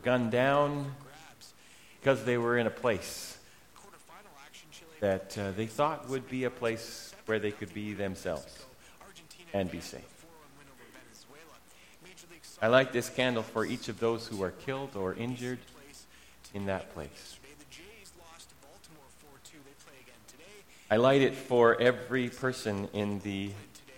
gunned down because they were in a place that they thought would be a place where they could be themselves and be safe. I light this candle for each of those who are killed or injured in that place. I light it for every person in the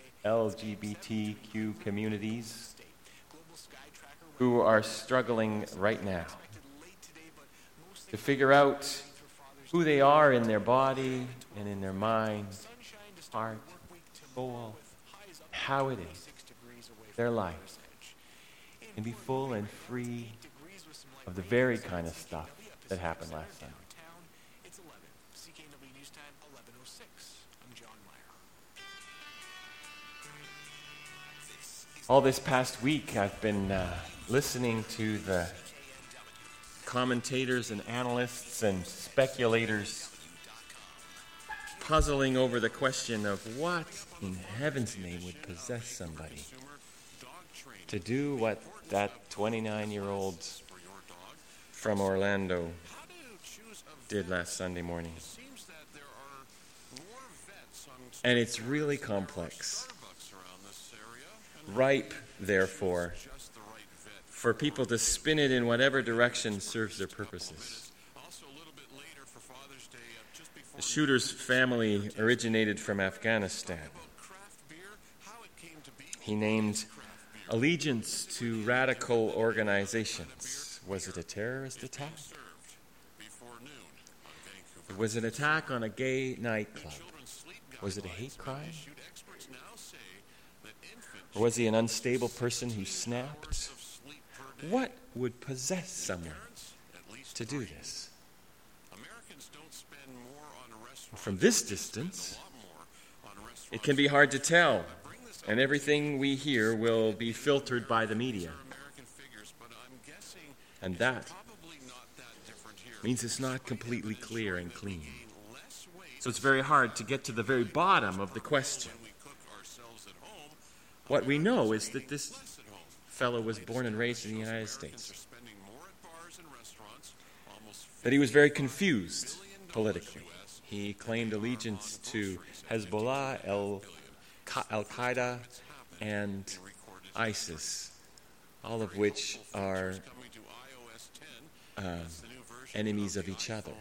LGBTQ communities who are struggling right now to figure out who they are in their body and in their mind, heart, soul, how it is, their life, and be full and free of the very kind of stuff that happened last Sunday. All this past week, I've been listening to the commentators and analysts and speculators puzzling over the question of what in heaven's name would possess somebody to do what that 29-year-old from Orlando did last Sunday morning. And it's really complex. Ripe, therefore, for people to spin it in whatever direction serves their purposes. The shooter's family originated from Afghanistan. He named allegiance to radical organizations. Was it a terrorist attack? Was it an attack on a gay nightclub? Was it a hate crime? Or was he an unstable person who snapped? What would possess someone to do this? From this distance, it can be hard to tell, and everything we hear will be filtered by the media. And that means it's not completely clear and clean. So it's very hard to get to the very bottom of the question. What we know is that this fellow was born and raised in the United States. That he was very confused politically. He claimed allegiance to Hezbollah, Al-Qaeda, and ISIS, all of which are enemies of each other.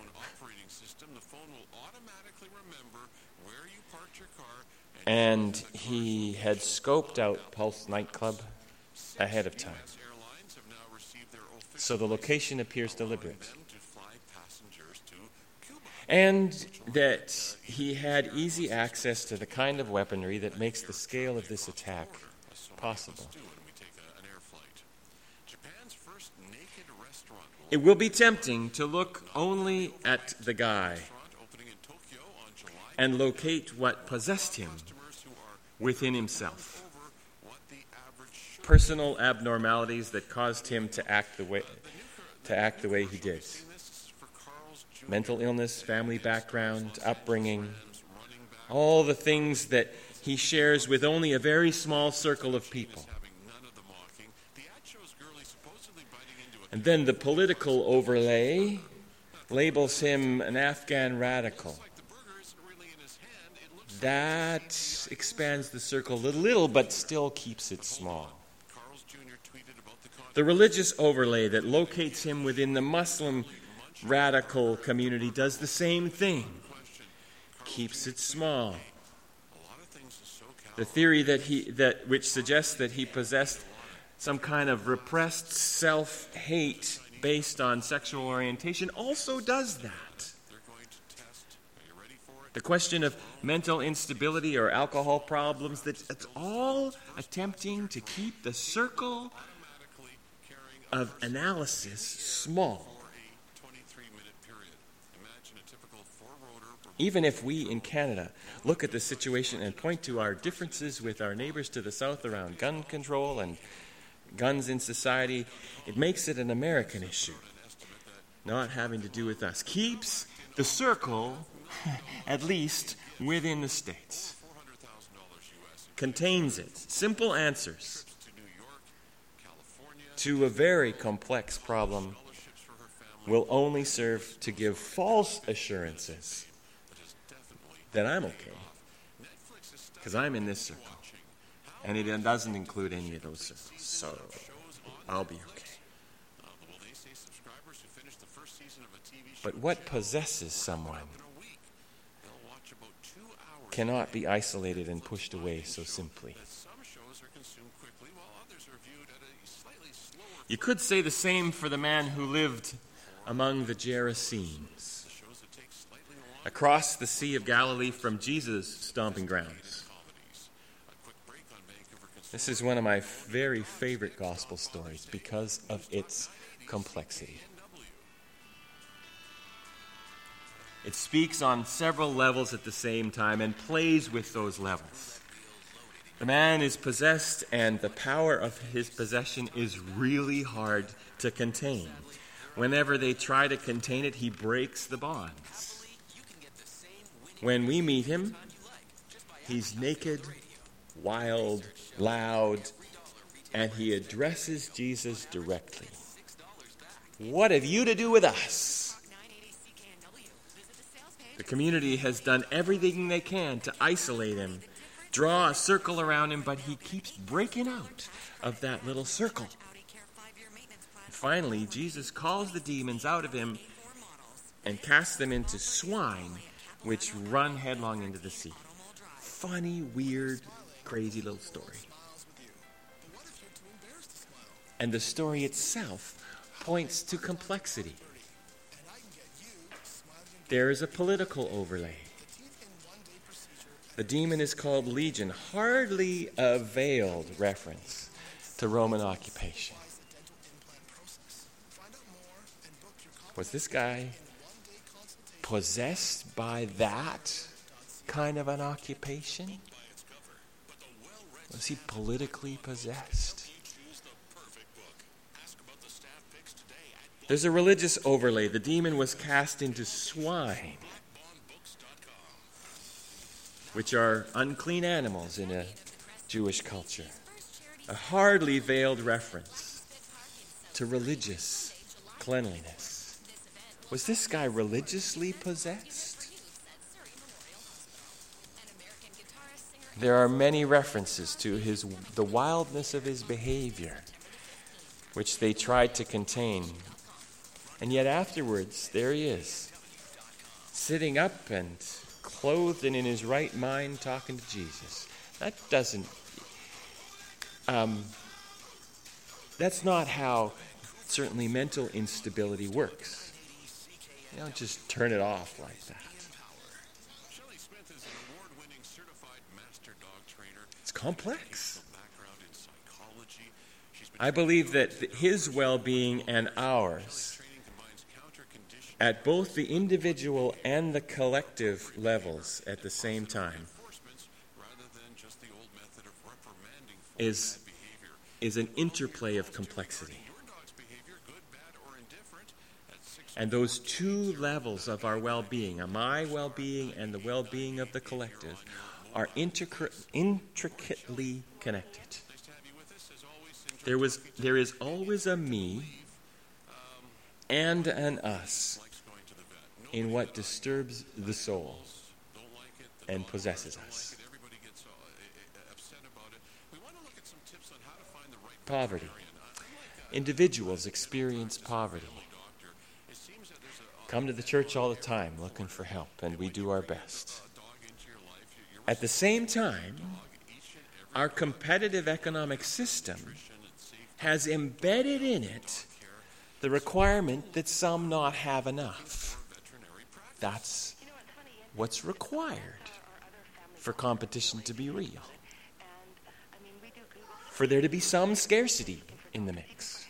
And he had scoped out Pulse nightclub ahead of time. So the location appears deliberate. And that he had easy access to the kind of weaponry that makes the scale of this attack possible. It will be tempting to look only at the guy and locate what possessed him within himself. Personal abnormalities that caused him to act the way he did. Mental illness, family background, upbringing, all the things that he shares with only a very small circle of people. And then the political overlay labels him an Afghan radical. That expands the circle a little, but still keeps it small. The religious overlay that locates him within the Muslim radical community does the same thing, keeps it small. The theory which suggests that he possessed some kind of repressed self-hate based on sexual orientation also does that. The question of mental instability or alcohol problems, it's all attempting to keep the circle of analysis small. Even if we in Canada look at the situation and point to our differences with our neighbors to the south around gun control and guns in society, it makes it an American issue, not having to do with us. Keeps the circle, at least within the states. Contains it. Simple answers to a very complex problem will only serve to give false assurances that I'm okay, because I'm in this circle, and it doesn't include any of those circles, so I'll be okay. But what possesses someone cannot be isolated and pushed away so simply. You could say the same for the man who lived among the Gerasenes, across the Sea of Galilee from Jesus' stomping grounds. This is one of my very favorite gospel stories because of its complexity. It speaks on several levels at the same time and plays with those levels. The man is possessed, and the power of his possession is really hard to contain. Whenever they try to contain it, he breaks the bonds. When we meet him, he's naked, wild, loud, and he addresses Jesus directly. What have you to do with us? The community has done everything they can to isolate him, draw a circle around him, but he keeps breaking out of that little circle. And finally, Jesus calls the demons out of him and casts them into swine, which run headlong into the sea. Funny, weird, crazy little story. And the story itself points to complexity. There is a political overlay. The demon is called Legion, hardly a veiled reference to Roman occupation. Was this guy possessed by that kind of an occupation? Was he politically possessed? There's a religious overlay. The demon was cast into swine, which are unclean animals in a Jewish culture. A hardly veiled reference to religious cleanliness. Was this guy religiously possessed? There are many references to the wildness of his behavior, which they tried to contain. And yet afterwards, there he is, sitting up and clothed and in his right mind, talking to Jesus. That's not how certainly mental instability works. You don't just turn it off like that. It's complex. I believe that his well-being and ours, at both the individual and the collective levels at the same time, is an interplay of complexity. And those two levels of our well-being, my well-being and the well-being of the collective, are intricately connected. There is always a me and an us in what disturbs the soul and possesses us. Poverty. Individuals experience poverty. Come to the church all the time looking for help, and we do our best. At the same time, our competitive economic system has embedded in it the requirement that some not have enough. That's what's required for competition to be real. For there to be some scarcity in the mix.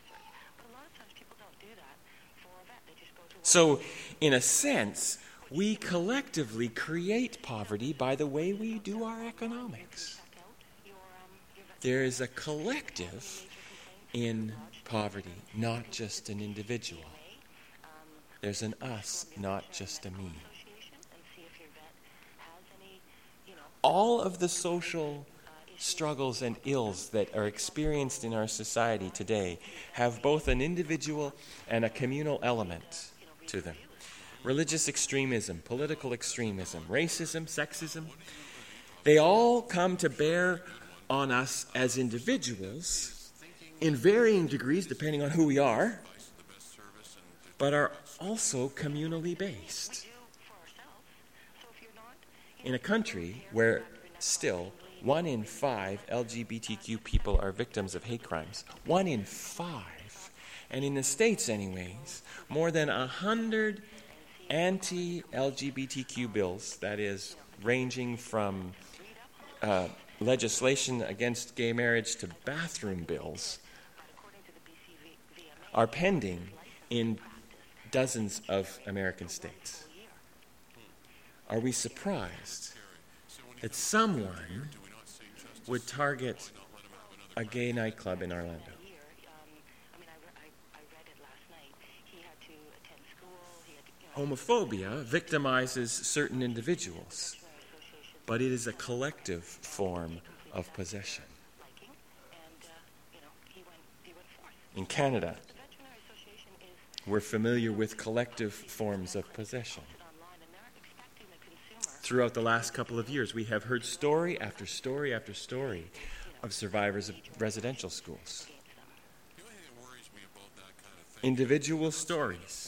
So, in a sense, we collectively create poverty by the way we do our economics. There is a collective in poverty, not just an individual. There's an us, not just a me. All of the social struggles and ills that are experienced in our society today have both an individual and a communal element to them. Religious extremism, political extremism, racism, sexism, they all come to bear on us as individuals in varying degrees depending on who we are, but are also communally based. In a country where still 1 in 5 LGBTQ people are victims of hate crimes, 1 in 5, and in the States anyways, more than 100 anti-LGBTQ bills, that is, ranging from legislation against gay marriage to bathroom bills, are pending in dozens of American states. Are we surprised that someone would target a gay nightclub in Orlando? Homophobia victimizes certain individuals, but it is a collective form of possession. In Canada, we're familiar with collective forms of possession. Throughout the last couple of years, we have heard story after story after story of survivors of residential schools. Individual stories.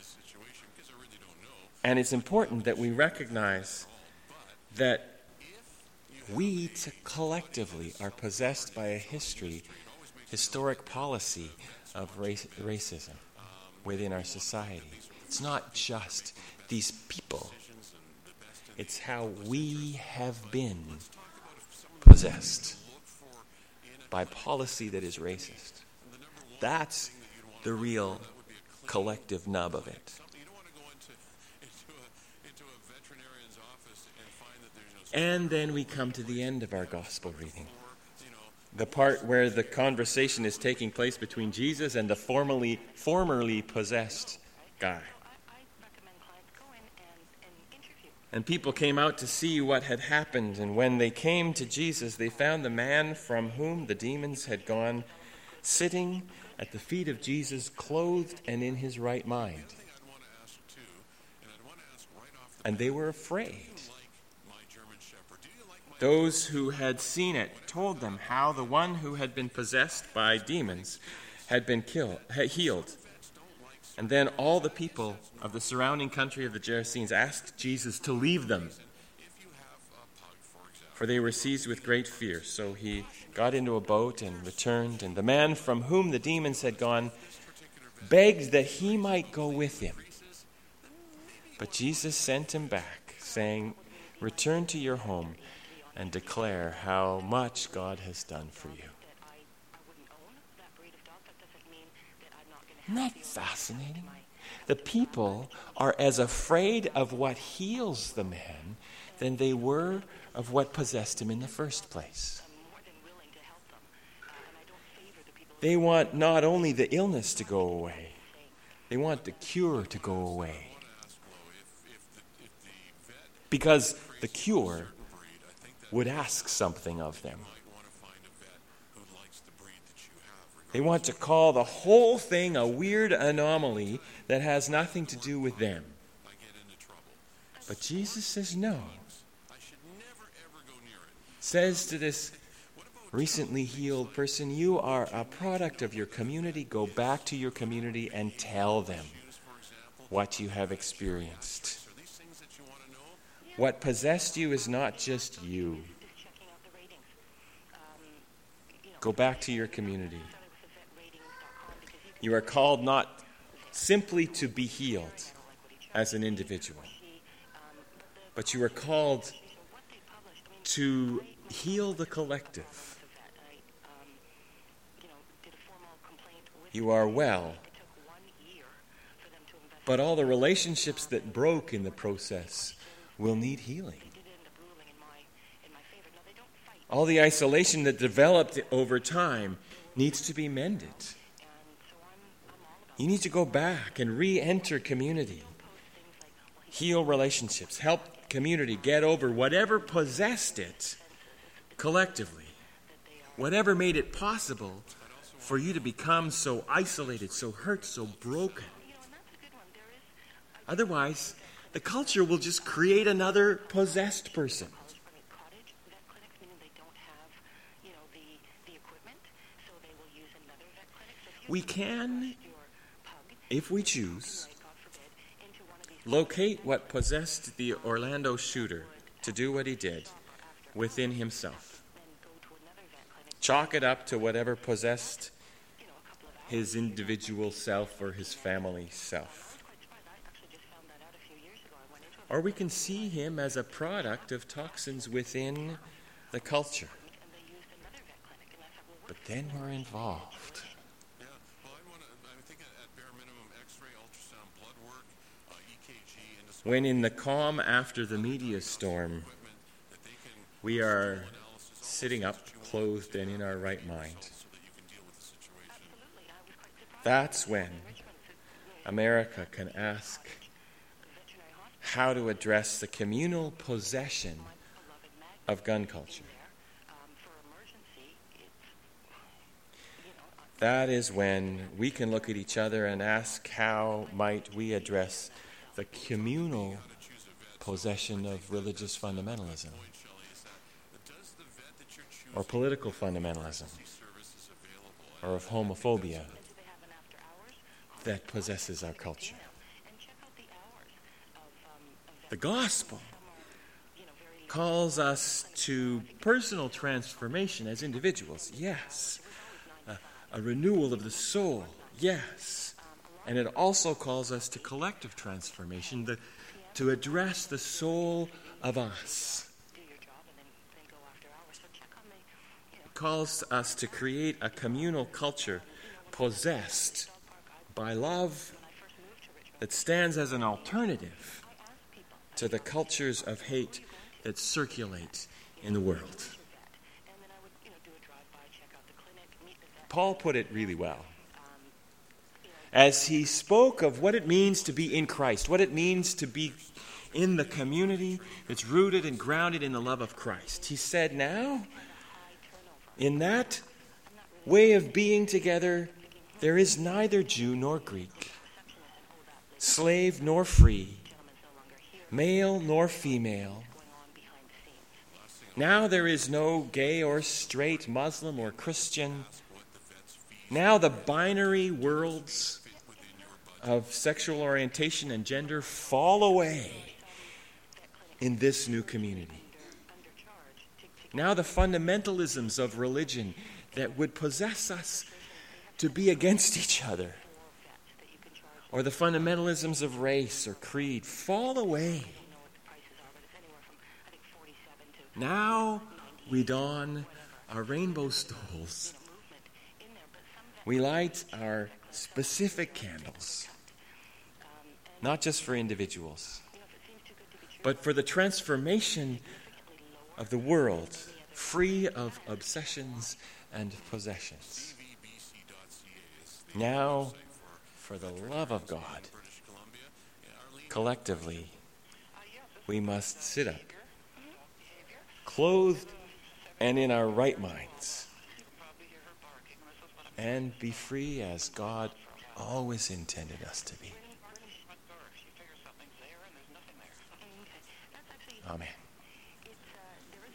And it's important that we recognize that we collectively are possessed by a historic policy of racism within our society. It's not just these people. It's how we have been possessed by policy that is racist. That's the real collective nub of it. And then we come to the end of our gospel reading. The part where the conversation is taking place between Jesus and the formerly possessed guy. And people came out to see what had happened, and when they came to Jesus, they found the man from whom the demons had gone sitting at the feet of Jesus, clothed and in his right mind. And they were afraid. Those who had seen it told them how the one who had been possessed by demons had been healed. And then all the people of the surrounding country of the Gerasenes asked Jesus to leave them, for they were seized with great fear. So he got into a boat and returned, and the man from whom the demons had gone begged that he might go with him. But Jesus sent him back, saying, "Return to your home and declare how much God has done for you." Isn't that fascinating? The people are as afraid of what heals the man than they were of what possessed him in the first place. They want not only the illness to go away, they want the cure to go away. Because the cure would ask something of them. They want to call the whole thing a weird anomaly that has nothing to do with them. But Jesus says no. Says to this recently healed person, "You are a product of your community. Go back to your community and tell them what you have experienced. What possessed you is not just you. Go back to your community. You are called not simply to be healed as an individual, but you are called to heal the collective. You are well, but all the relationships that broke in the process will need healing. All the isolation that developed over time needs to be mended. You need to go back and re-enter community, heal relationships, help community get over whatever possessed it collectively. Whatever made it possible for you to become so isolated, so hurt, so broken. Otherwise, the culture will just create another possessed person. We can, if we choose, locate what possessed the Orlando shooter to do what he did within himself. Chalk it up to whatever possessed his individual self or his family self. Or we can see him as a product of toxins within the culture. But then we're involved. When in the calm after the media storm, we are sitting up, clothed and in our right mind. That's when America can ask how to address the communal possession of gun culture. That is when we can look at each other and ask how might we address the communal possession of religious fundamentalism or political fundamentalism or of homophobia that possesses our culture. The gospel calls us to personal transformation as individuals, yes. A renewal of the soul, yes. And it also calls us to collective transformation, to address the soul of us. It calls us to create a communal culture possessed by love that stands as an alternative to the cultures of hate that circulate in the world. Paul put it really well as he spoke of what it means to be in Christ, what it means to be in the community that's rooted and grounded in the love of Christ. He said, now, in that way of being together, there is neither Jew nor Greek, slave nor free, male nor female. Now there is no gay or straight, Muslim or Christian. Now the binary worlds of sexual orientation and gender fall away in this new community. Now the fundamentalisms of religion that would possess us to be against each other, or the fundamentalisms of race or creed, fall away. Now we don our rainbow stoles. We light our specific candles, not just for individuals, but for the transformation of the world, free of obsessions and possessions. Now, for the love of God, collectively, we must sit up, clothed and in our right minds, and be free as God always intended us to be. Amen.